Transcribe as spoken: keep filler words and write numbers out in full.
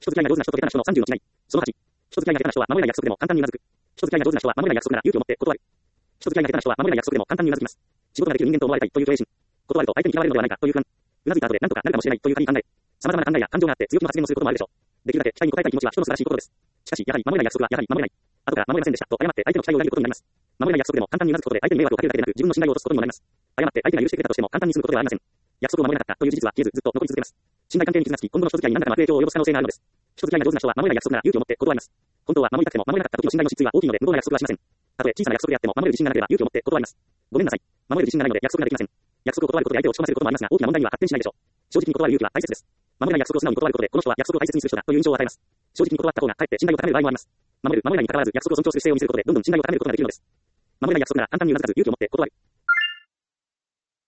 人付き合いが上手な人と下手な人のさんじゅうの違い。そのはち、人付き合いが下手な人は守れない約束でも簡単に頷く。人付き合いが上手な人は守れない約束なら勇気を持って断る。人付き合いが下手な人は守れない約束でも簡単に頷きます。仕事ができる人間と思われたいという虚栄心。断ると相手に嫌われるのではないかという不安。うなずいた後で何とかなるかもしれないという軽い考え。様々な考えや感情があって強気の発言をすることもあるでしょう。できるだけ期待に応えたい気持ちは人の素晴らしいことです。しかし、やはり守れない約束はやはり守れない。後から守れませんでしたと誤って相手の期待を裏切ることになります。守れない約束でも簡単に頷くことで相手に迷惑をかけるだけでなく自分の信頼を落とすことにもなります。誤って相手が許してくれたとしても簡単に済むことではありません。約束を守れなかったという事実は消えずずっと残り続けます。信頼関係に傷がつき、今後の人付き合いに何らかの悪影響を及ぼす可能性があるのです。人付き合いが上手な人は守れない約束なら勇気を持って断ります。本当は守りたくても守れなかった時の信頼の失墜は大きいので無謀な約束はしません。たとえ小さな約束であっても守れる自信がなければ勇気を持って断ります。ごめんなさい。守れる自信がないので約束ができません。約束を断ることで相手を落ち込ませることもありますが、大きな問題には発展しないでしょう。正直に断る勇気は大切です。守れない約束を素直に断ることで、この人は約束を大切にする人だという印象を与えます。正直に断った方がかえって信頼を高める場合もあります。守る、守れないに関わらず約束を尊重する姿勢を見せることで、どんどん信頼を高めることができるのです。守れない約束なら簡単に頷かず勇気を持って断る。